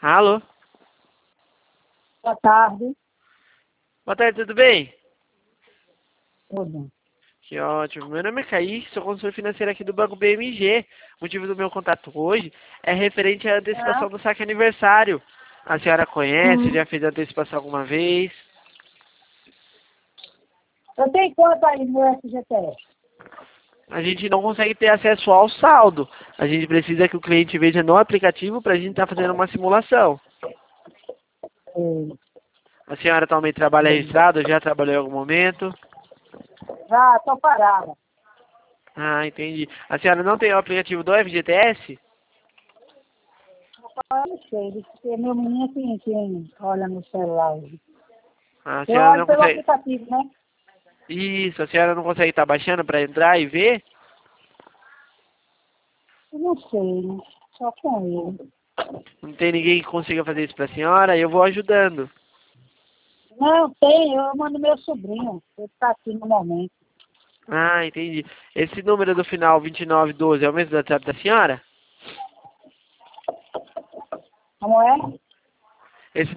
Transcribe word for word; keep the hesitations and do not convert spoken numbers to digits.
Alô? Boa tarde. Boa tarde, tudo bem? Tudo. Que ótimo. Meu nome é Kaique, sou consultor financeiro aqui do Banco B M G. O motivo do meu contato hoje é referente à Ah, antecipação do saque aniversário. A senhora conhece, hum. já fez a antecipação alguma vez? Eu tenho conta aí no F G T S. A gente não consegue ter acesso ao saldo. A gente precisa que o cliente veja no aplicativo para a gente estar fazendo uma simulação. Eh, A senhora atualmente trabalha registrada, já trabalhou em algum momento? Já estou parada. Ah, entendi. A senhora não tem o aplicativo do F G T S? Eu não sei, porque meu menino tem quem olha no celular. A Eu senhora olho não pelo consegue... aplicativo, né? Isso, a senhora não consegue estar baixando para entrar e ver? Eu não sei, né? Só com ele. Não tem ninguém que consiga fazer isso para a senhora? Eu vou ajudando. Não, tem, eu mando meu sobrinho. Ele está aqui no momento. Ah, entendi. Esse número do final vinte e nove doze é o mesmo do WhatsApp da senhora? Como é?